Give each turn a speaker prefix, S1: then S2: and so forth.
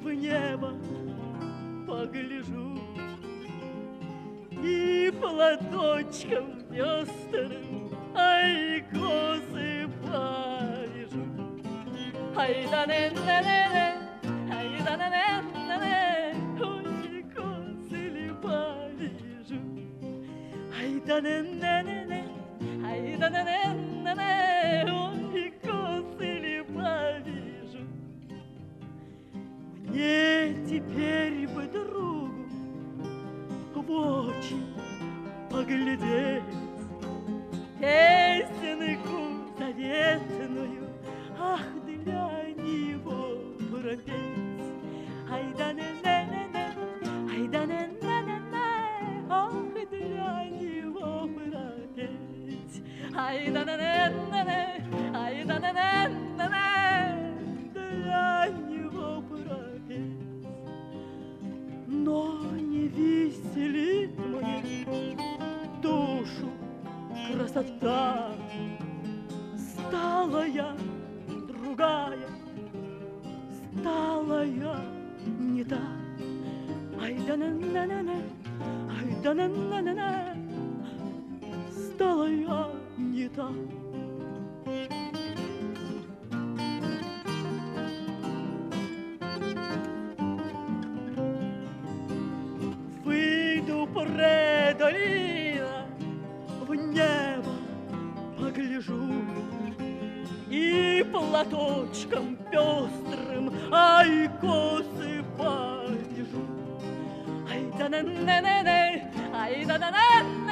S1: в небо погляжу и платочком пестрым, ай, косы повяжу. Ай да не не не, ай да не не не, ой, косы ли повяжу. Ай да не не не, ай да не не не, ой, косы ли повяжу. Мне теперь бы другу в очи поглядеть, песенку заветную, ах, для него пропеть. Ай да не не не, ай да не не не, ах, для него пропеть. Ай да не не не, ай да не не не, для него пропеть. Но не веселит мне душу красота. Стала я другая, стала я не та. Ай да на на на на, ай да на на на на, стала я не та. Выйду по долина, в небо погляжу и платочком пестрым, ай, косы повяжу. Ай да на на на на, ай да на на